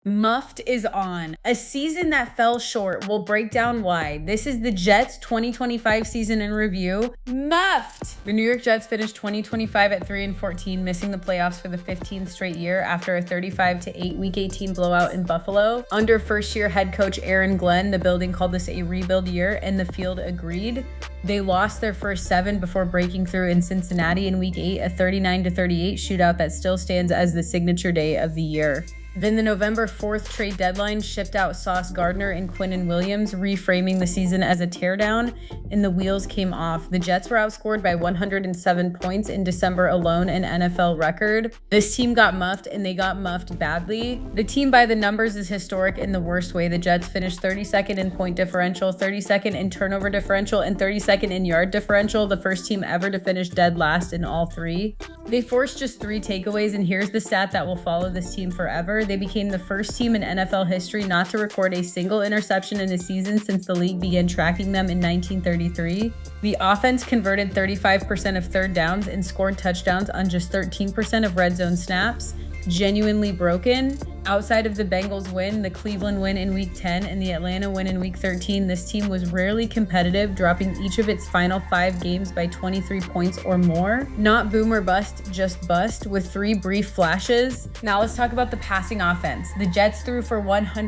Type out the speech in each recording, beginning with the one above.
Muffed is on. A season that fell short. We'll break down why. This is the Jets 2025 season in review. Muffed! The New York Jets finished 2025 at 3-14, missing the playoffs for the 15th straight year after a 35-8 Week 18 blowout in Buffalo. Under first-year head coach Aaron Glenn, the building called this a rebuild year, and the field agreed. They lost their first 7 before breaking through in Cincinnati in Week 8, a 39-38 shootout that still stands as the signature day of the year. Then the November 4th trade deadline shipped out Sauce Gardner and Quinnen Williams, reframing the season as a teardown, and the wheels came off. The Jets were outscored by 107 points in December alone, an NFL record. This team got muffed, and they got muffed badly. The team by the numbers is historic in the worst way. The Jets finished 32nd in point differential, 32nd in turnover differential, and 32nd in yard differential, the first team ever to finish dead last in all 3. They forced just 3 takeaways, and here's the stat that will follow this team forever. They became the first team in NFL history not to record a single interception in a season since the league began tracking them in 1933. The offense converted 35% of third downs and scored touchdowns on just 13% of red zone snaps. Genuinely broken. Outside of the Bengals win, the Cleveland win in Week 10, and the Atlanta win in Week 13, this team was rarely competitive, dropping each of its final 5 games by 23 points or more. Not boom or bust, just bust, with 3 brief flashes. Now let's talk about the passing offense. The Jets threw for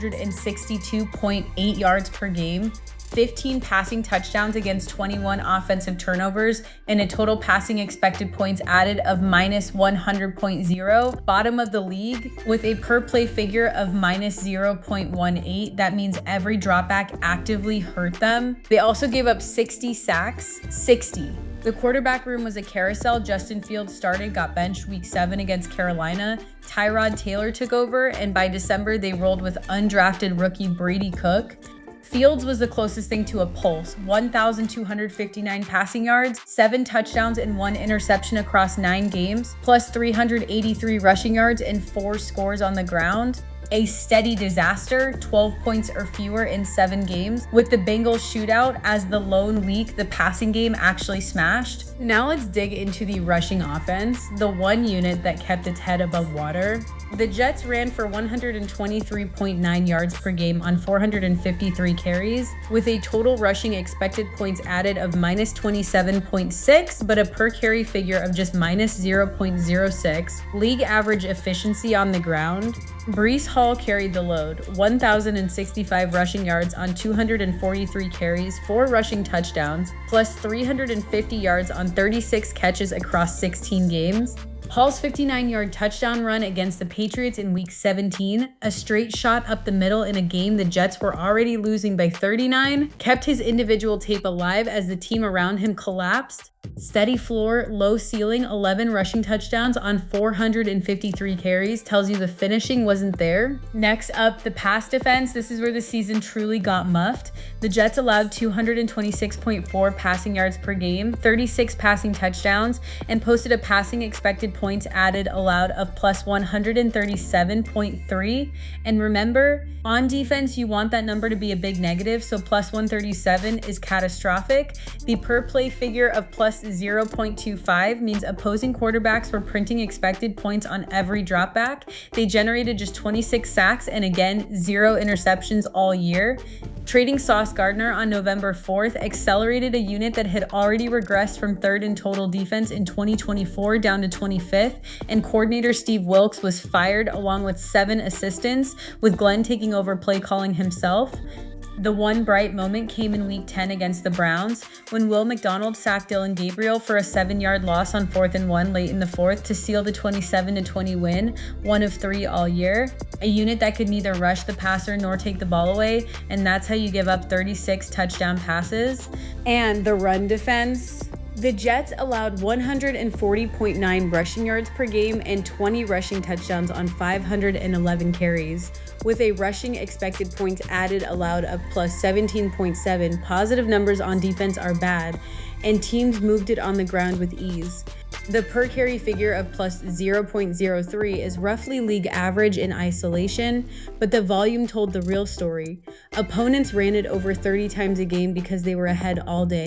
162.8 yards per game, 15 passing touchdowns against 21 offensive turnovers, and a total passing expected points added of minus 100.0, bottom of the league, with a per play figure of minus 0.18. That means every dropback actively hurt them. They also gave up 60 sacks, 60. The quarterback room was a carousel. Justin Fields started, got benched Week 7 against Carolina. Tyrod Taylor took over, and by December, they rolled with undrafted rookie Brady Cook. Fields was the closest thing to a pulse. 1,259 passing yards, 7 touchdowns, and 1 interception across 9 games, plus 383 rushing yards and 4 scores on the ground. A steady disaster, 12 points or fewer in 7 games, with the Bengals shootout as the lone week the passing game actually smashed. Now let's dig into the rushing offense, the one unit that kept its head above water. The Jets ran for 123.9 yards per game on 453 carries, with a total rushing expected points added of minus 27.6, but a per carry figure of just minus 0.06. League average efficiency on the ground. Breece Hall carried the load, 1,065 rushing yards on 243 carries, 4 rushing touchdowns, plus 350 yards on 36 catches across 16 games. Hall's 59-yard touchdown run against the Patriots in Week 17, a straight shot up the middle in a game the Jets were already losing by 39, kept his individual tape alive as the team around him collapsed. Steady floor, low ceiling, 11 rushing touchdowns on 453 carries tells you the finishing wasn't there. Next up, the pass defense. This is where the season truly got muffed. The Jets allowed 226.4 passing yards per game, 36 passing touchdowns, and posted a passing expected points added allowed of plus 137.3. And remember, on defense, you want that number to be a big negative, so plus 137 is catastrophic. The per play figure of plus 0.25 means opposing quarterbacks were printing expected points on every dropback. They generated just 26 sacks and again, 0 interceptions all year. Trading Sauce Gardner on November 4th accelerated a unit that had already regressed from 3rd in total defense in 2024 down to 25th, and coordinator Steve Wilks was fired along with 7 assistants, with Glenn taking over play calling himself. The one bright moment came in Week 10 against the Browns, when Will McDonald sacked Dillon Gabriel for a 7-yard loss on 4th and 1 late in the 4th to seal the 27-20 win, one of 3 all year. A unit that could neither rush the passer nor take the ball away, and that's how you give up 36 touchdown passes. And the run defense. The Jets allowed 140.9 rushing yards per game and 20 rushing touchdowns on 511 carries, with a rushing expected points added allowed of plus 17.7. Positive numbers on defense are bad, and teams moved it on the ground with ease. The per carry figure of plus 0.03 is roughly league average in isolation, but the volume told the real story. Opponents ran it over 30 times a game because they were ahead all day.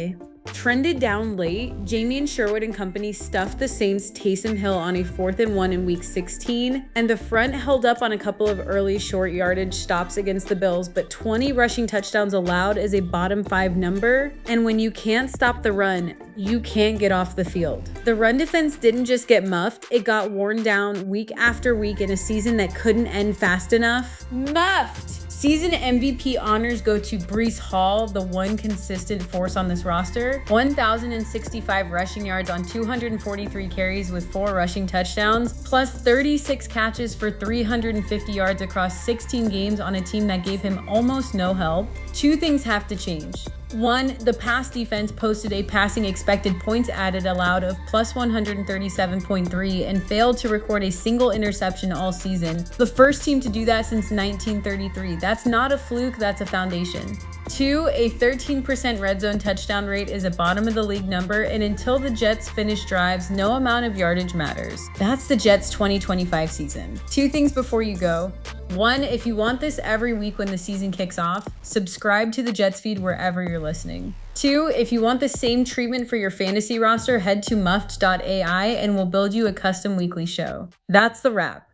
Trended down late, Jamie Sherwood and company stuffed the Saints' Taysom Hill on a 4th and 1 in week 16, and the front held up on a couple of early short yardage stops against the Bills, but 20 rushing touchdowns allowed is a bottom 5 number, and when you can't stop the run, you can't get off the field. The run defense didn't just get muffed, it got worn down week after week in a season that couldn't end fast enough. Muffed! Season MVP honors go to Breece Hall, the one consistent force on this roster. 1,065 rushing yards on 243 carries with 4 rushing touchdowns, plus 36 catches for 350 yards across 16 games on a team that gave him almost no help. 2 things have to change. 1, the pass defense posted a passing expected points added allowed of plus 137.3 and failed to record a single interception all season. The first team to do that since 1933. That's not a fluke, that's a foundation. 2, a 13% red zone touchdown rate is a bottom of the league number, and until the Jets finish drives, no amount of yardage matters. That's the Jets 2025 season. 2 things before you go. 1, if you want this every week when the season kicks off, subscribe to the Jets feed wherever you're listening. 2, if you want the same treatment for your fantasy roster, head to muffed.ai and we'll build you a custom weekly show. That's the wrap.